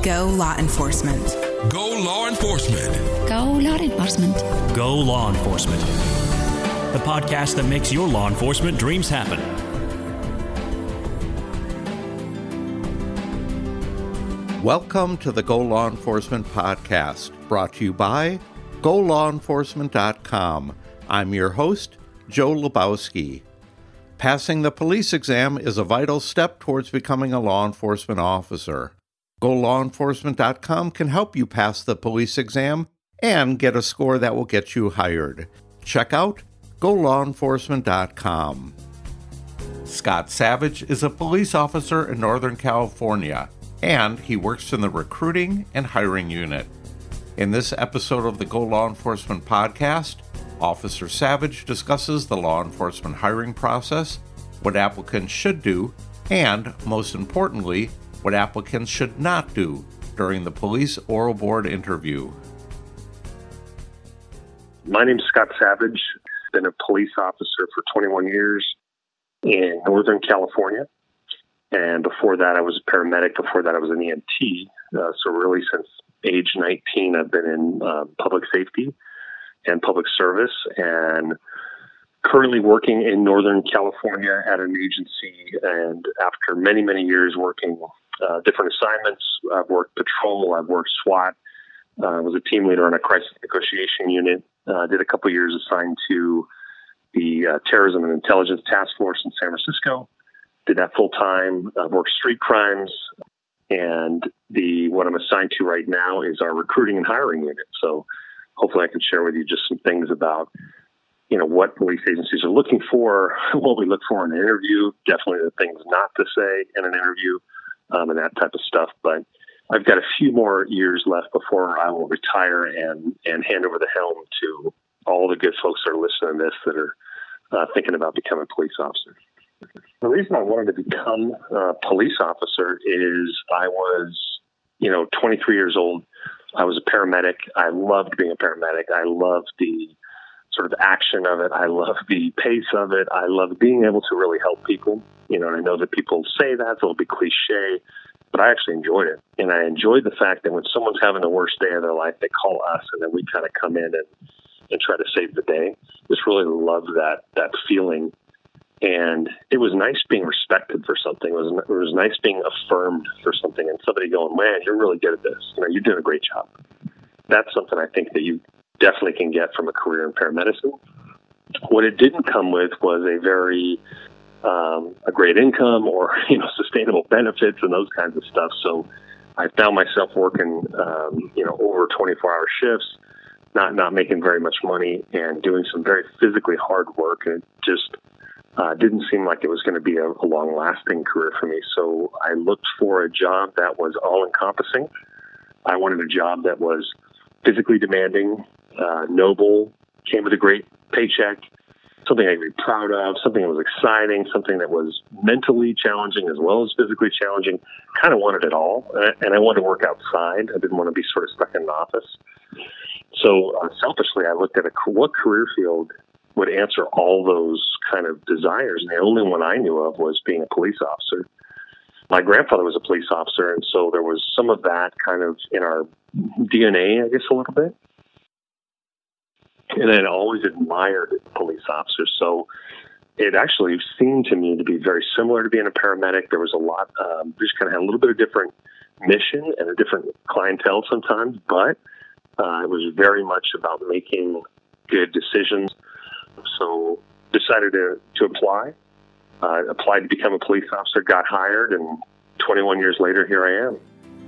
Go Law Enforcement. Go Law Enforcement. Go Law Enforcement. Go Law Enforcement. The podcast that makes your law enforcement dreams happen. Welcome to the Go Law Enforcement podcast, brought to you by GoLawEnforcement.com. I'm your host, Joe Lebowski. Passing the police exam is a vital step towards becoming a law enforcement officer. GoLawEnforcement.com can help you pass the police exam and get a score that will get you hired. Check out GoLawEnforcement.com. Scott Savage is a police officer in Northern California, and he works in the recruiting and hiring unit. In this episode of the Go Law Enforcement podcast, Officer Savage discusses the law enforcement hiring process, what applicants should do, and, most importantly, what applicants should not do during the police oral board interview. My name is Scott Savage. I've been a police officer for 21 years in Northern California. And before that, I was a paramedic. Before that, I was an EMT. So really, since age 19, I've been in public safety and public service, and currently working in Northern California at an agency. And after many, many years working different assignments, I've worked patrol, I've worked SWAT, was a team leader on a crisis negotiation unit, did a couple years assigned to the Terrorism and Intelligence Task Force in San Francisco, did that full time, worked street crimes, and what I'm assigned to right now is our recruiting and hiring unit. So hopefully I can share with you just some things about, what police agencies are looking for, what we look for in an interview, definitely the things not to say in an interview, and that type of stuff. But I've got a few more years left before I will retire and hand over the helm to all the good folks that are listening to this that are thinking about becoming a police officer. The reason I wanted to become a police officer is I was, 23 years old. I was a paramedic. I loved being a paramedic. I loved the sort of action of it. I loved the pace of it. I loved being able to really help people. And I know that people say that, so it'll be cliche, but I actually enjoyed it. And I enjoyed the fact that when someone's having the worst day of their life, they call us, and then we kind of come in and try to save the day. Just really loved that feeling. And it was nice being respected for something. It was nice being affirmed for something, and somebody going, man, you're really good at this. You're doing a great job. That's something I think that you definitely can get from a career in paramedicine. What it didn't come with was a very a great income or sustainable benefits and those kinds of stuff. So I found myself working over 24-hour shifts, not making very much money, and doing some very physically hard work. And it just didn't seem like it was going to be a long-lasting career for me. So I looked for a job that was all-encompassing. I wanted a job that was physically demanding, noble, came with a great paycheck, something I could be proud of, something that was exciting, something that was mentally challenging as well as physically challenging. Kind of wanted it all, and I wanted to work outside. I didn't want to be sort of stuck in an office. So selfishly, I looked at what career field would answer all those kind of desires, and the only one I knew of was being a police officer. My grandfather was a police officer, and so there was some of that kind of in our DNA, I guess, a little bit. And I always admired police officers, so it actually seemed to me to be very similar to being a paramedic. There was a lot, just kind of had a little bit of different mission and a different clientele sometimes, but it was very much about making good decisions. So decided to apply, applied to become a police officer, got hired, and 21 years later, here I am.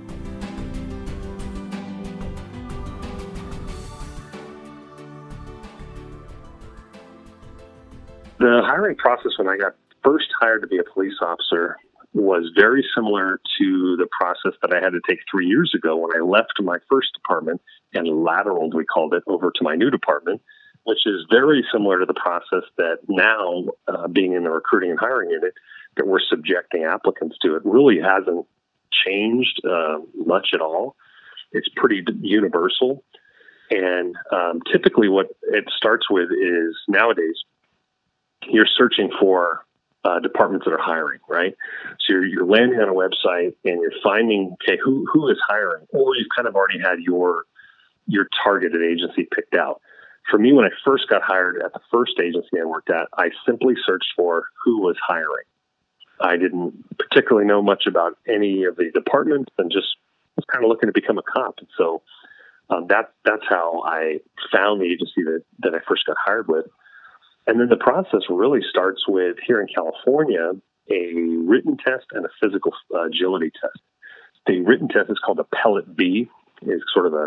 The hiring process when I got first hired to be a police officer was very similar to the process that I had to take 3 years ago when I left my first department and lateraled, we called it, over to my new department, which is very similar to the process that now, being in the recruiting and hiring unit, that we're subjecting applicants to. It really hasn't changed much at all. It's pretty universal. And typically what it starts with is nowadays you're searching for departments that are hiring, right? So you're landing on a website and you're finding, okay, who is hiring, or you've kind of already had your targeted agency picked out. For me, when I first got hired at the first agency I worked at, I simply searched for who was hiring. I didn't particularly know much about any of the departments and just was kind of looking to become a cop. And so that's how I found the agency that I first got hired with. And then the process really starts with, here in California, a written test and a physical agility test. The written test is called Appellate B, is sort of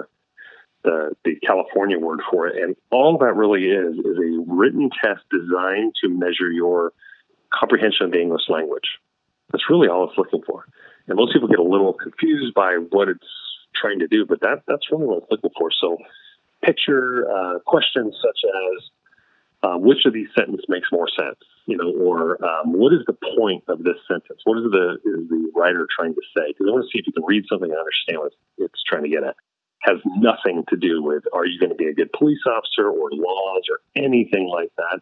the California word for it. And all that really is a written test designed to measure your comprehension of the English language. That's really all it's looking for. And most people get a little confused by what it's trying to do, but that's really what it's looking for. So picture questions such as, which of these sentences makes more sense, or what is the point of this sentence? What is the writer trying to say? Because I want to see if you can read something and understand what it's trying to get at. Has nothing to do with, are you going to be a good police officer or laws or anything like that?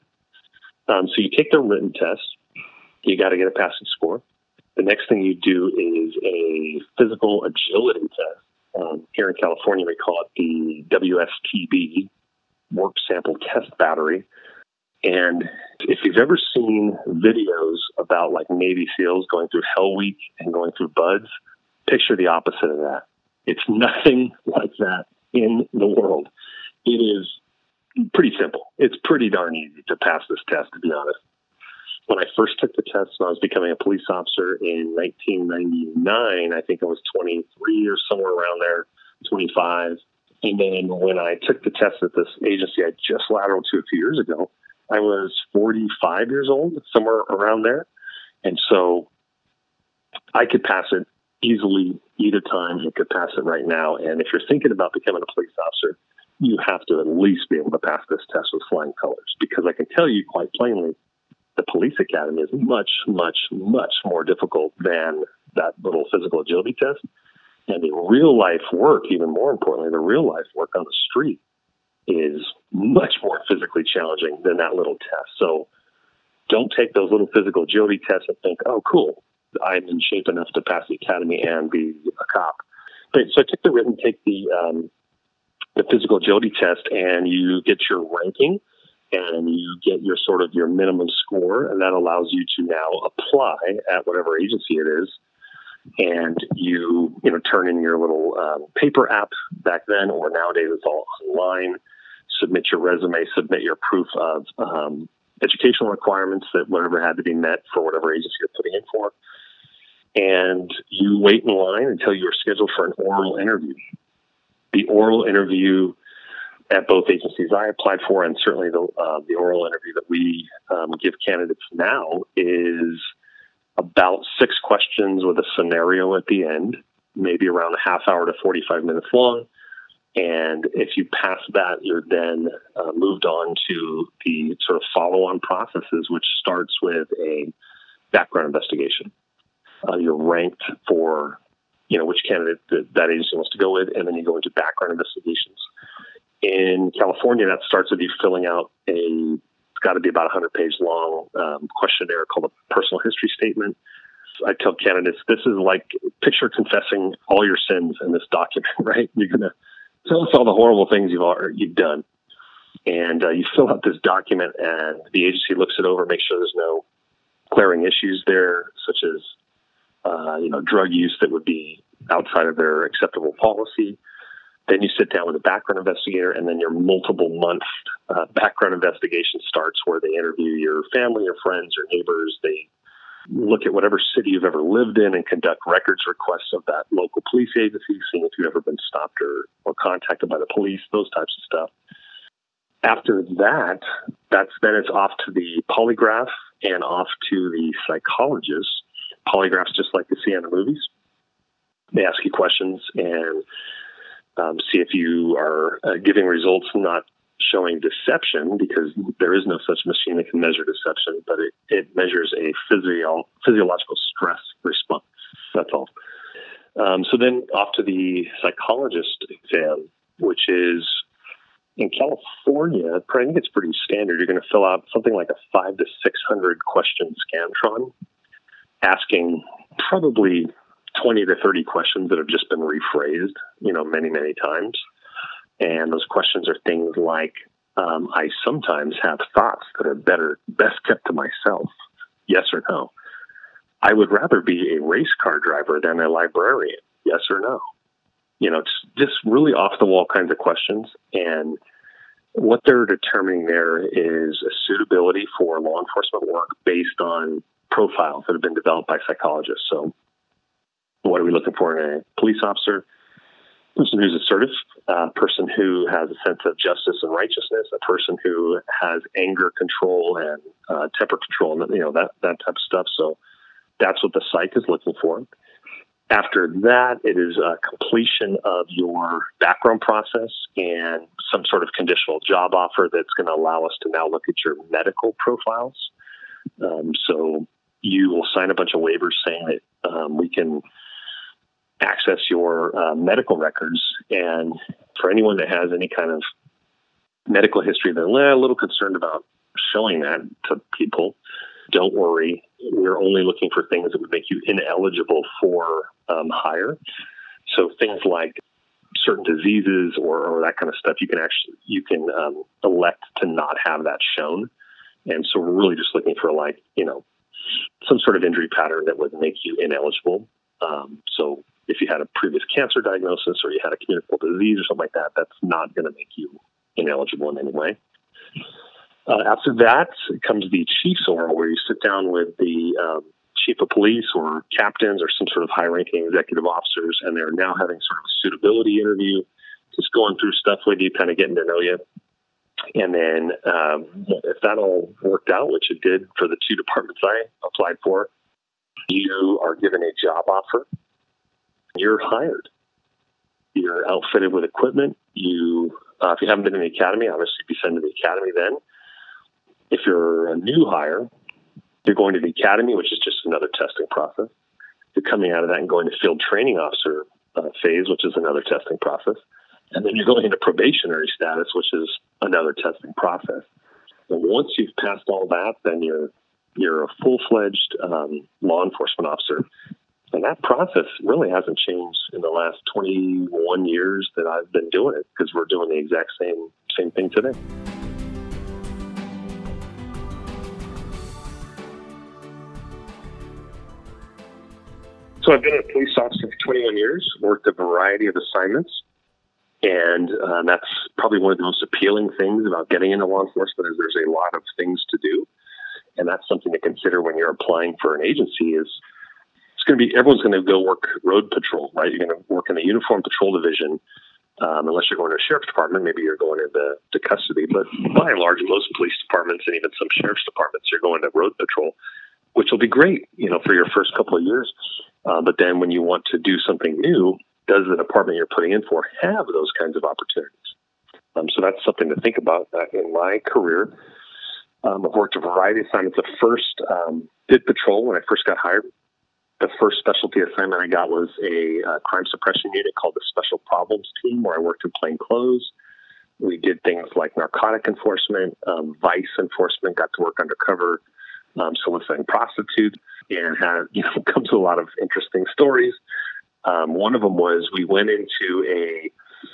So you take the written test. You got to get a passing score. The next thing you do is a physical agility test. Here in California, we call it the WSTB, Work Sample Test Battery. And if you've ever seen videos about like Navy SEALs going through Hell Week and going through BUDS, picture the opposite of that. It's nothing like that in the world. It is pretty simple. It's pretty darn easy to pass this test, to be honest. When I first took the test when I was becoming a police officer in 1999, I think I was 23 or somewhere around there, 25. And then when I took the test at this agency I just lateraled to a few years ago, I was 45 years old, somewhere around there. And so I could pass it easily either time. You could pass it right now. And if you're thinking about becoming a police officer, you have to at least be able to pass this test with flying colors, because I can tell you quite plainly, the police academy is much, much, much more difficult than that little physical agility test. And the real life work, even more importantly, the real life work on the street is much more physically challenging than that little test. So don't take those little physical agility tests and think, oh, cool, I'm in shape enough to pass the academy and be a cop. But, so I took the written, take the physical agility test, and you get your ranking and you get your sort of your minimum score, and that allows you to now apply at whatever agency it is. And you turn in your little paper app back then, or nowadays it's all online. Submit your resume, submit your proof of educational requirements that whatever had to be met for whatever agency you're putting in for. And you wait in line until you're scheduled for an oral interview. The oral interview at both agencies I applied for, and certainly the oral interview that we give candidates now, is about 6 questions with a scenario at the end, maybe around a half hour to 45 minutes long. And if you pass that, you're then moved on to the sort of follow-on processes, which starts with a background investigation. You're ranked for, which candidate that agency wants to go with, and then you go into background investigations. In California, that starts with you filling out it's got to be about 100-page long questionnaire called a personal history statement. I tell candidates, this is like picture confessing all your sins in this document, right? You're going to tell us all the horrible things you've done. And you fill out this document, and the agency looks it over, makes sure there's no glaring issues there, such as drug use that would be outside of their acceptable policy. Then you sit down with a background investigator, and then your multiple-month background investigation starts, where they interview your family, your friends, your neighbors. They look at whatever city you've ever lived in and conduct records requests of that local police agency, seeing if you've ever been stopped or contacted by the police, those types of stuff. After that, then it's off to the polygraph and off to the psychologist. Polygraph's just like you see in the movies. They ask you questions and see if you are giving results not showing deception, because there is no such machine that can measure deception, but it measures a physiological stress response. That's all. So then off to the psychologist exam, which is In California, I think it's pretty standard. You're going to fill out something like a 500 to 600 question Scantron, asking probably 20 to 30 questions that have just been rephrased, many, many times. And those questions are things like, I sometimes have thoughts that are best kept to myself. Yes or no? I would rather be a race car driver than a librarian. Yes or no? It's just really off the wall kinds of questions. And what they're determining there is a suitability for law enforcement work based on profiles that have been developed by psychologists. So what are we looking for in a police officer? A person who's assertive, a person who has a sense of justice and righteousness, a person who has anger control and temper control, and that type of stuff. So that's what the psych is looking for. After that, it is a completion of your background process and some sort of conditional job offer that's going to allow us to now look at your medical profiles. So you will sign a bunch of waivers saying that we can access your medical records. And for anyone that has any kind of medical history, they're a little concerned about showing that to people. Don't worry. We're only looking for things that would make you ineligible for hire. So things like certain diseases or that kind of stuff, you can elect to not have that shown. And so we're really just looking for some sort of injury pattern that would make you ineligible. So if you had a previous cancer diagnosis or you had a communicable disease or something like that, that's not going to make you ineligible in any way. After that comes the chief's oral, where you sit down with the chief of police or captains or some sort of high-ranking executive officers, and they're now having sort of a suitability interview, just going through stuff with you, kind of getting to know you. And then if that all worked out, which it did for the two departments I applied for, you are given a job offer. You're hired. You're outfitted with equipment. If you haven't been in the academy, obviously be sent to the academy then. If you're a new hire, you're going to the academy, which is just another testing process. You're coming out of that and going to field training officer phase, which is another testing process. And then you're going into probationary status, which is another testing process. And once you've passed all that, then you're a full-fledged law enforcement officer. And that process really hasn't changed in the last 21 years that I've been doing it, because we're doing the exact same thing today. So I've been a police officer for 21 years, worked a variety of assignments, and that's probably one of the most appealing things about getting into law enforcement is there's a lot of things to do, and that's something to consider when you're applying for an agency is everyone's going to go work road patrol, right? You're going to work in the Uniform Patrol Division, unless you're going to a sheriff's department, maybe you're going to custody, but by and large, most police departments and even some sheriff's departments, you're going to road patrol, which will be great, for your first couple of years. But then when you want to do something new, does the department you're putting in for have those kinds of opportunities? So that's something to think about. In my career, I've worked a variety of assignments. The first did patrol when I first got hired. The first specialty assignment I got was a crime suppression unit called the Special Problems Team, where I worked in plain clothes. We did things like narcotic enforcement, vice enforcement, got to work undercover, soliciting prostitutes, and had come to a lot of interesting stories. One of them was we went into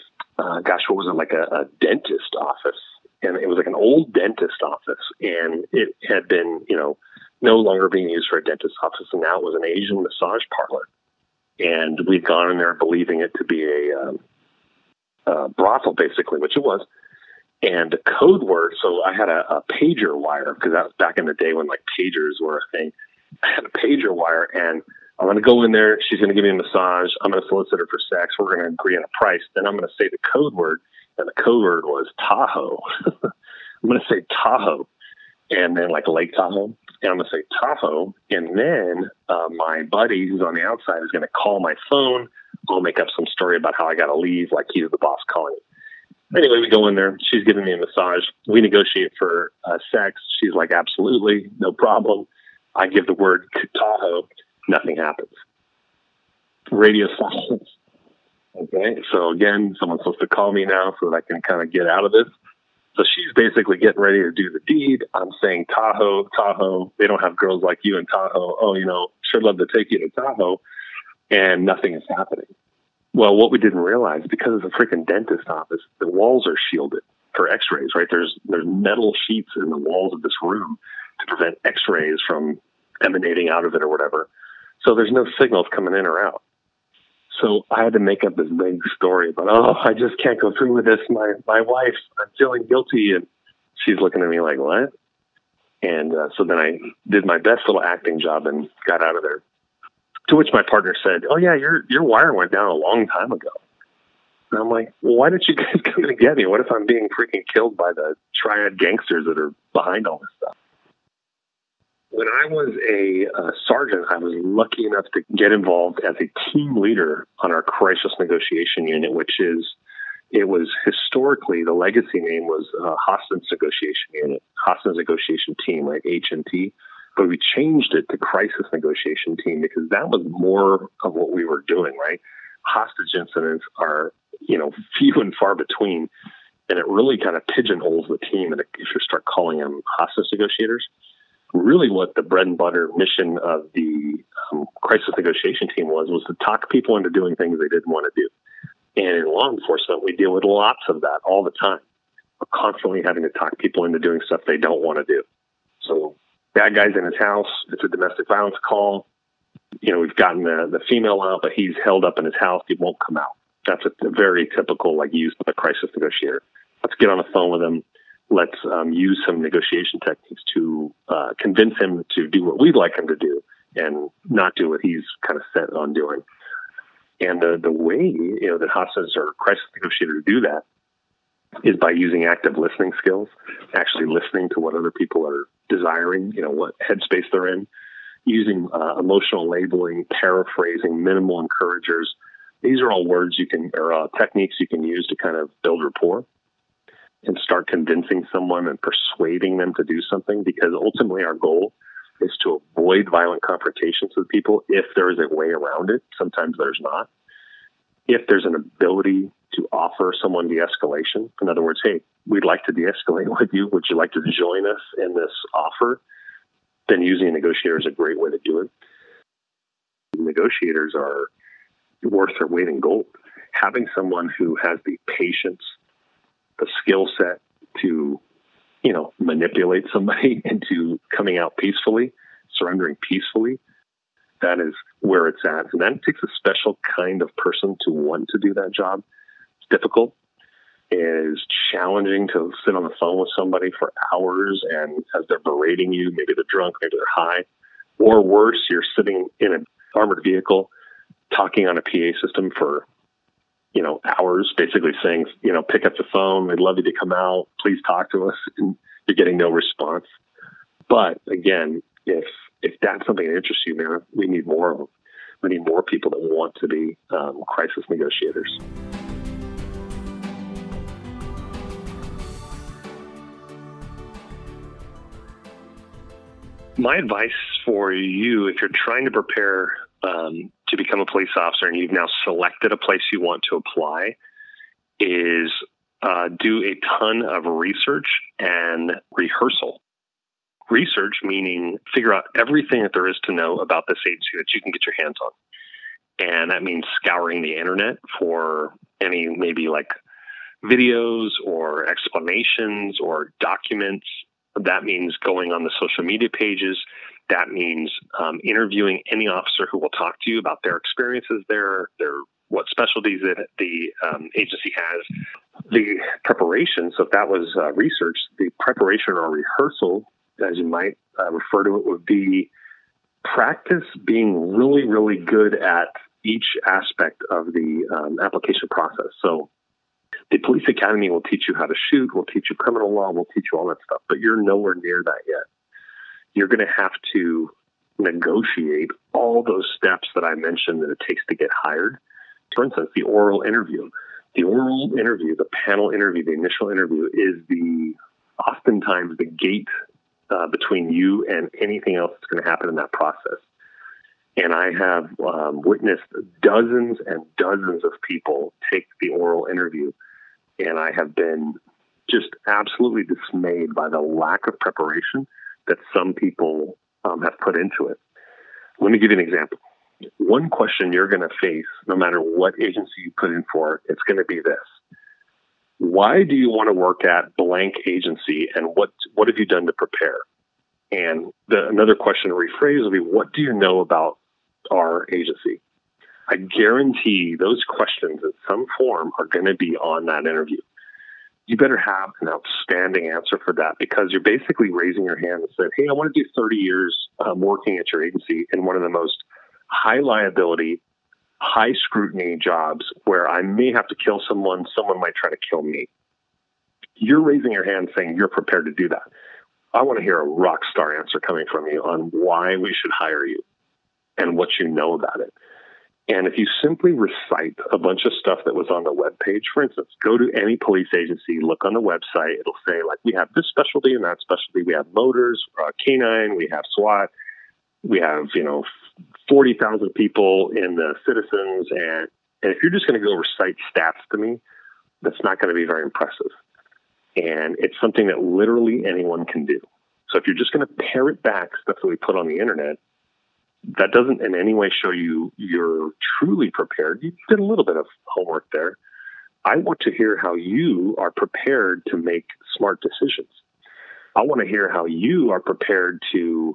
a dentist office, and it was like an old dentist office, and it had been no longer being used for a dentist office, and now it was an Asian massage parlor. And we'd gone in there believing it to be a brothel, basically, which it was. And the code word, so I had a pager wire, because that was back in the day when pagers were a thing. I had a pager wire, and I'm going to go in there. She's going to give me a massage. I'm going to solicit her for sex. We're going to agree on a price. Then I'm going to say the code word, and the code word was Tahoe. I'm going to say Tahoe, and then Lake Tahoe. And I'm going to say Tahoe, and then my buddy who's on the outside is going to call my phone. I'll make up some story about how I got to leave, like he's the boss calling me. Anyway, we go in there. She's giving me a massage. We negotiate for sex. She's like, absolutely, no problem. I give the word Tahoe. Nothing happens. Radio silence. Okay. Okay, so again, someone's supposed to call me now so that I can kind of get out of this. So she's basically getting ready to do the deed. I'm saying, Tahoe, Tahoe. They don't have girls like you in Tahoe. Oh, sure love to take you to Tahoe. And nothing is happening. Well, what we didn't realize, because it's a freaking dentist office, the walls are shielded for x-rays, right? There's metal sheets in the walls of this room to prevent x-rays from emanating out of it or whatever. So there's no signals coming in or out. So I had to make up this big story about, I just can't go through with this. My wife, I'm feeling guilty. And she's looking at me like, what? And so then I did my best little acting job and got out of there. To which my partner said, oh, yeah, your wire went down a long time ago. And I'm like, well, why didn't you guys come to get me? What if I'm being freaking killed by the triad gangsters that are behind all this stuff? When I was a sergeant, I was lucky enough to get involved as a team leader on our crisis negotiation unit, it was historically, the legacy name was Hostage Negotiation Unit, Hostage Negotiation Team, like H&T. But we changed it to Crisis Negotiation Team because that was more of what we were doing, right? Hostage incidents are, few and far between. And it really kind of pigeonholes the team. And if you start calling them hostage negotiators, really what the bread and butter mission of the crisis negotiation team was to talk people into doing things they didn't want to do. And in law enforcement, we deal with lots of that all the time. We're constantly having to talk people into doing stuff they don't want to do. So bad guy's in his house. It's a domestic violence call. We've gotten the female out, but he's held up in his house. He won't come out. That's a very typical use of a crisis negotiator. Let's get on the phone with him. Let's use some negotiation techniques to convince him to do what we'd like him to do and not do what he's kind of set on doing. And the way, that hostages or crisis negotiators do that is by using active listening skills, actually listening to what other people are desiring, what headspace they're in, using emotional labeling, paraphrasing, minimal encouragers. These are all words or techniques you can use to kind of build rapport and start convincing someone and persuading them to do something, because ultimately our goal is to avoid violent confrontations with people if there is a way around it. Sometimes there's not. If there's an ability to offer someone de-escalation, in other words, hey, we'd like to de-escalate with you. Would you like to join us in this offer? Then using a negotiator is a great way to do it. Negotiators are worth their weight in gold. Having someone who has the patience, the skill set to, manipulate somebody into coming out peacefully, surrendering peacefully, that is where it's at. And that takes a special kind of person to want to do that job. It's difficult. It is challenging to sit on the phone with somebody for hours, and as they're berating you, maybe they're drunk, maybe they're high, or worse, you're sitting in an armored vehicle talking on a PA system for hours, basically saying, pick up the phone. We'd love you to come out. Please talk to us. And you're getting no response. But again, if that's something that interests you, man, we need more of them. We need more people that want to be crisis negotiators. My advice for you, if you're trying to prepare to become a police officer and you've now selected a place you want to apply, is do a ton of research and rehearsal. Research meaning figure out everything that there is to know about this agency that you can get your hands on. And that means scouring the internet for any maybe like videos or explanations or documents. That means going on the social media pages. That means interviewing any officer who will talk to you about their experiences there, what specialties that the agency has. The preparation, so if that was research, the preparation or rehearsal, as you might refer to it, would be practice being really, really good at each aspect of the application process. So the police academy will teach you how to shoot, will teach you criminal law, will teach you all that stuff, but you're nowhere near that yet. You're going to have to negotiate all those steps that I mentioned that it takes to get hired. For instance, the oral interview. The oral interview, the panel interview, the initial interview is oftentimes the gate between you and anything else that's going to happen in that process. And I have witnessed dozens and dozens of people take the oral interview, and I have been just absolutely dismayed by the lack of preparation that some people have put into it. Let me give you an example. One question you're going to face, no matter what agency you put in for, it's going to be this. Why do you want to work at blank agency, and what have you done to prepare? And another question to rephrase will be, what do you know about our agency? I guarantee those questions in some form are going to be on that interview. You better have an outstanding answer for that, because you're basically raising your hand and saying, hey, I want to do 30 years working at your agency in one of the most high liability, high scrutiny jobs where I may have to kill someone might try to kill me. You're raising your hand saying you're prepared to do that. I want to hear a rock star answer coming from you on why we should hire you and what you know about it. And if you simply recite a bunch of stuff that was on the webpage, for instance, go to any police agency, look on the website, it'll say, like, we have this specialty and that specialty. We have motors, canine, we have SWAT, we have, 40,000 people in the citizens. And if you're just going to go recite stats to me, that's not going to be very impressive. And it's something that literally anyone can do. So if you're just going to parrot back stuff that we put on the internet, that doesn't in any way show you you're truly prepared. You did a little bit of homework there. I want to hear how you are prepared to make smart decisions. I want to hear how you are prepared to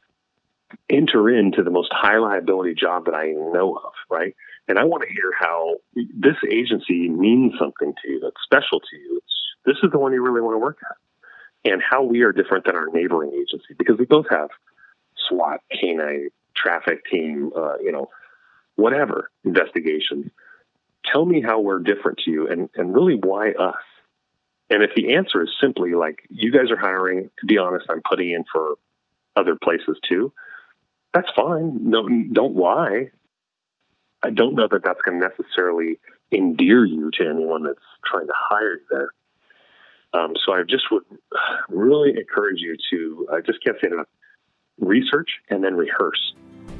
enter into the most high liability job that I know of, right? And I want to hear how this agency means something to you, that's special to you. This is the one you really want to work at. And how we are different than our neighboring agency, because we both have SWAT, canine, traffic team, whatever investigations. Tell me how we're different to you, and really why us. And if the answer is simply like, you guys are hiring, to be honest, I'm putting in for other places too, that's fine. No, don't lie. I don't know that that's going to necessarily endear you to anyone that's trying to hire you there. So I just would really encourage you to, I just can't say enough, research and then rehearse.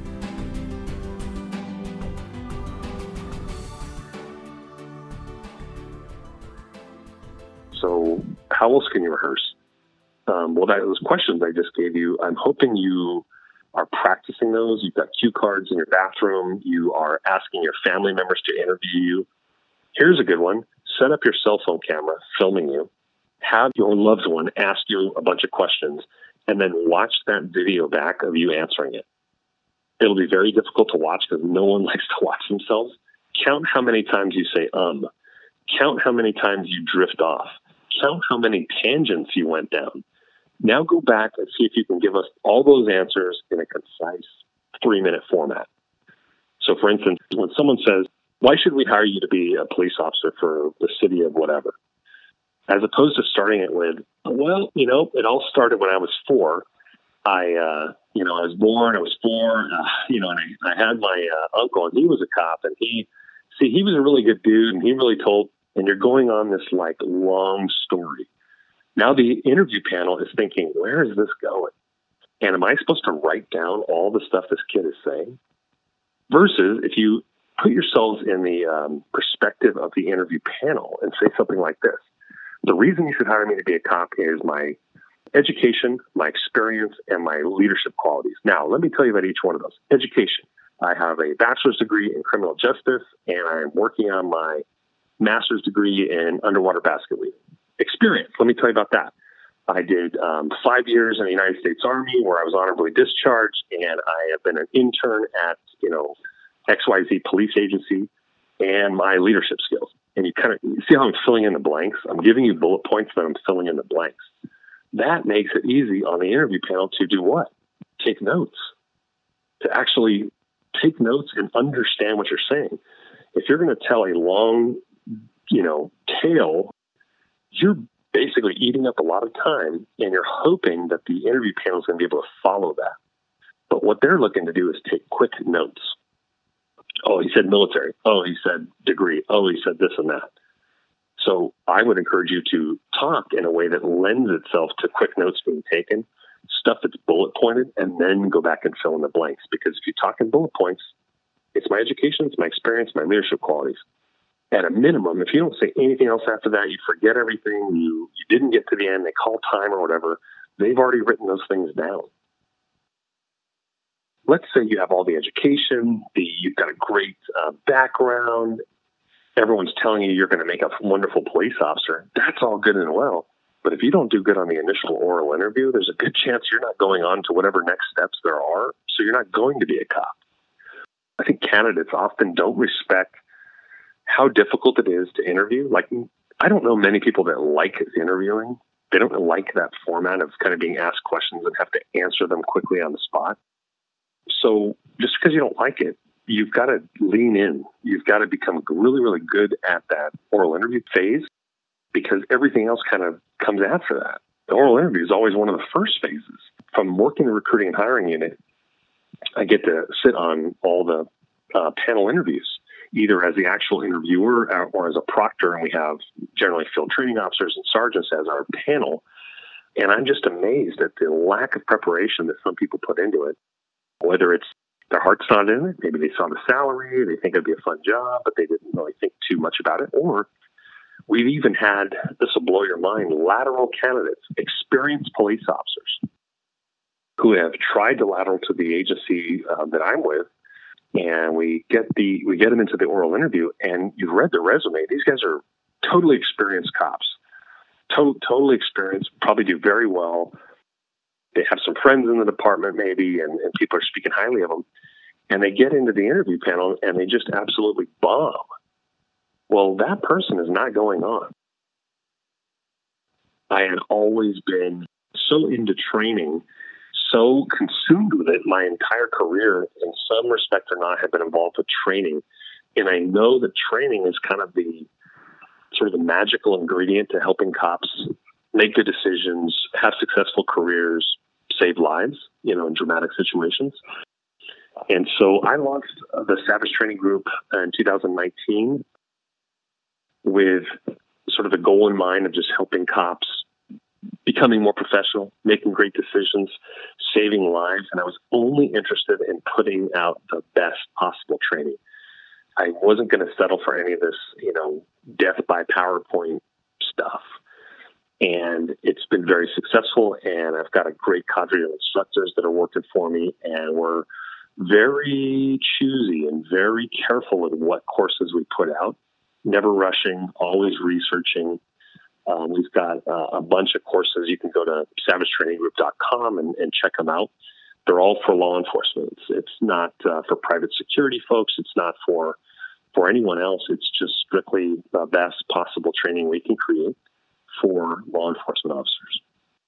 So how else can you rehearse? Those questions I just gave you, I'm hoping you are practicing those. You've got cue cards in your bathroom. You are asking your family members to interview you. Here's a good one. Set up your cell phone camera filming you. Have your loved one ask you a bunch of questions, and then watch that video back of you answering it. It'll be very difficult to watch because no one likes to watch themselves. Count how many times you say, Count how many times you drift off. Count how many tangents you went down. Now go back and see if you can give us all those answers in a concise 3-minute format. So, for instance, when someone says, why should we hire you to be a police officer for the city of whatever? As opposed to starting it with, well, it all started when I was 4. I was born, I was 4, and I had my uncle, and he was a cop, and he was a really good dude, and he really told, and you're going on this like long story. Now the interview panel is thinking, where is this going? And am I supposed to write down all the stuff this kid is saying? Versus if you put yourselves in the perspective of the interview panel and say something like this. The reason you should hire me to be a cop is my education, my experience, and my leadership qualities. Now, let me tell you about each one of those. Education. I have a bachelor's degree in criminal justice, and I'm working on my master's degree in underwater basket weaving. Experience. Let me tell you about that. I did 5 years in the United States Army where I was honorably discharged, and I have been an intern at, XYZ police agency, and my leadership skills. And you see how I'm filling in the blanks? I'm giving you bullet points, but I'm filling in the blanks. That makes it easy on the interview panel to do what? Take notes. To actually take notes and understand what you're saying. If you're going to tell a long, tale, you're basically eating up a lot of time, and you're hoping that the interview panel is going to be able to follow that. But what they're looking to do is take quick notes. Oh, he said military. Oh, he said degree. Oh, he said this and that. So I would encourage you to talk in a way that lends itself to quick notes being taken, stuff that's bullet pointed, and then go back and fill in the blanks. Because if you talk in bullet points, it's my education, it's my experience, my leadership qualities. At a minimum, if you don't say anything else after that, you forget everything, you didn't get to the end, they call time or whatever, they've already written those things down. Let's say you have all the education, you've got a great background, everyone's telling you you're going to make a wonderful police officer. That's all good and well. But if you don't do good on the initial oral interview, there's a good chance you're not going on to whatever next steps there are, so you're not going to be a cop. I think candidates often don't respect how difficult it is to interview. Like, I don't know many people that like interviewing. They don't like that format of kind of being asked questions and have to answer them quickly on the spot. So just because you don't like it, you've got to lean in. You've got to become really, really good at that oral interview phase, because everything else kind of comes after that. The oral interview is always one of the first phases. From working the recruiting and hiring unit, I get to sit on all the panel interviews, either as the actual interviewer or as a proctor, and we have generally field training officers and sergeants as our panel. And I'm just amazed at the lack of preparation that some people put into it, whether it's their heart's not in it, maybe they saw the salary, they think it'd be a fun job, but they didn't really think too much about it, or we've even had, this will blow your mind, lateral candidates, experienced police officers who have tried to lateral to the agency that I'm with, and we get them into the oral interview, and you've read their resume. These guys are totally experienced cops, totally experienced, probably do very well. They have some friends in the department maybe, and people are speaking highly of them. And they get into the interview panel, and they just absolutely bomb. Well, that person is not going on. I had always been so into training, so consumed with it my entire career, in some respect or not, have been involved with training. And I know that training is kind of the sort of the magical ingredient to helping cops make good decisions, have successful careers, save lives, in dramatic situations. And so I launched the Savage Training Group in 2019 with sort of the goal in mind of just helping cops becoming more professional, making great decisions, saving lives. And I was only interested in putting out the best possible training. I wasn't going to settle for any of this, death by PowerPoint stuff. And it's been very successful, and I've got a great cadre of instructors that are working for me, and we're very choosy and very careful with what courses we put out, never rushing, always researching. We've got a bunch of courses. You can go to savagetraininggroup.com and check them out. They're all for law enforcement. It's not for private security folks. It's not for anyone else. It's just strictly the best possible training we can create for law enforcement officers.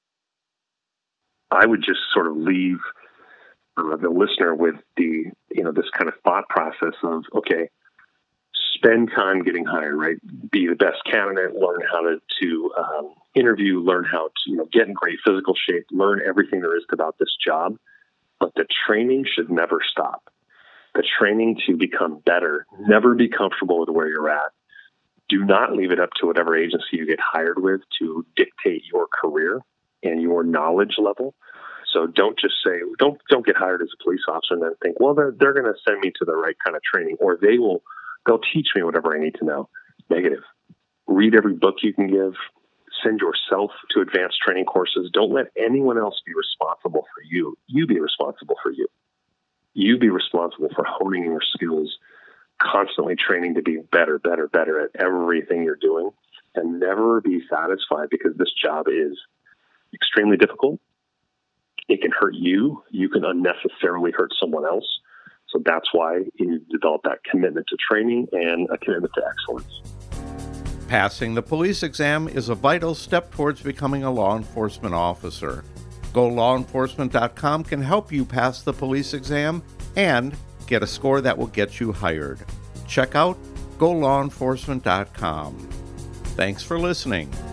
I would just sort of leave the listener with this kind of thought process of, okay, spend time getting hired, right? Be the best candidate, learn how to interview, learn how to get in great physical shape, learn everything there is about this job. But the training should never stop. The training to become better, never be comfortable with where you're at. Do not leave it up to whatever agency you get hired with to dictate your career and your knowledge level. So don't just say, don't get hired as a police officer and then think, well, they're going to send me to the right kind of training, or they'll teach me whatever I need to know. Negative. Read every book you can give. Send yourself to advanced training courses. Don't let anyone else be responsible for you. You be responsible for you. You be responsible for honing your skills, constantly training to be better at everything you're doing, and never be satisfied, because this job is extremely difficult. It can hurt you. You can unnecessarily hurt someone else. So that's why you develop that commitment to training and a commitment to excellence. Passing the police exam is a vital step towards becoming a law enforcement officer. GoLawEnforcement.com can help you pass the police exam and get a score that will get you hired. Check out GoLawEnforcement.com. Thanks for listening.